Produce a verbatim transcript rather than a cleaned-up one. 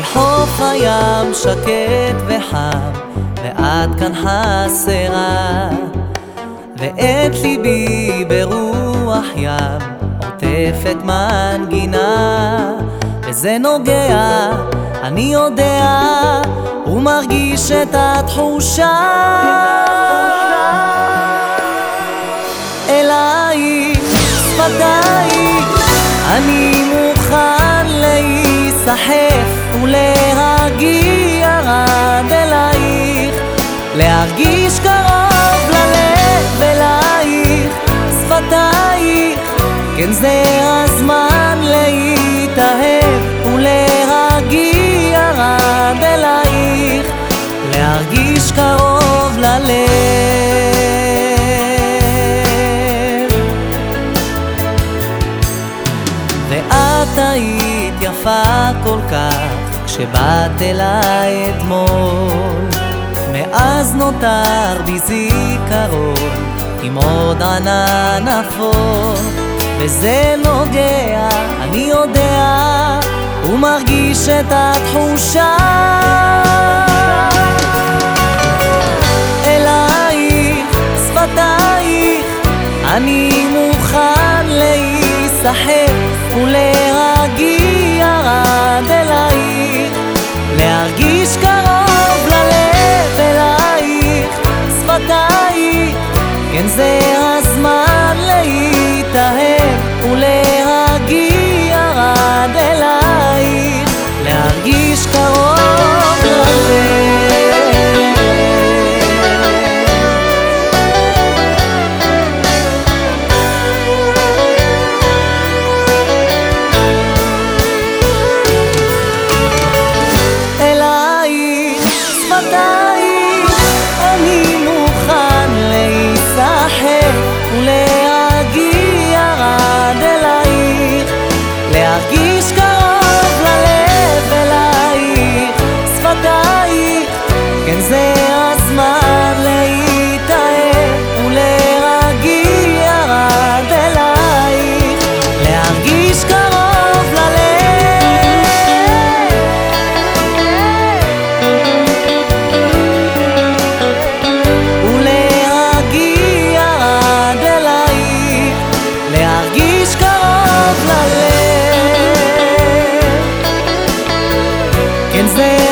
על חוף הים שקט וחם, ואת כאן חסרה, ואת ליבי ברוח ים עוטפת מנגינה, וזה נוגע, אני יודע, ומרגיש את התחושה. אלייך, שפתייך, אני מוכן להיסחף ולהגיע עד אלייך, להרגיש קרוב ללב אלייך. שפתייך, כן זה הזמן להתאהב ולהגיע עד אלייך, להרגיש קרוב ללב. ואת היית יפה כל כך כשבאת אליי אתמול, מאז נותר בי זיכרון עם עוד ענן אפור, וזה נוגע, אני יודע, ומרגיש את התחושה. אלייך, שפתייך, אני מוכן להיסחף ולהגיע עד אלייך, להרגיש קרוב ללב אלייך. שפתייך, כן זה הזמן להתאהב ולהגיע עד אלייך, להרגיש קרוב ללב. אלייך, שפתייך, אני מוכן להיסחף ולהגיע עד אלייך, להרגיש קרוב ללב אלייך. שפתייך, כן זה הזמן להתאהב ולהגיע עד אלייך, להרגיש קרוב ללב, ולהגיע עד אלייך, להרגיש קרוב ללב, כן זה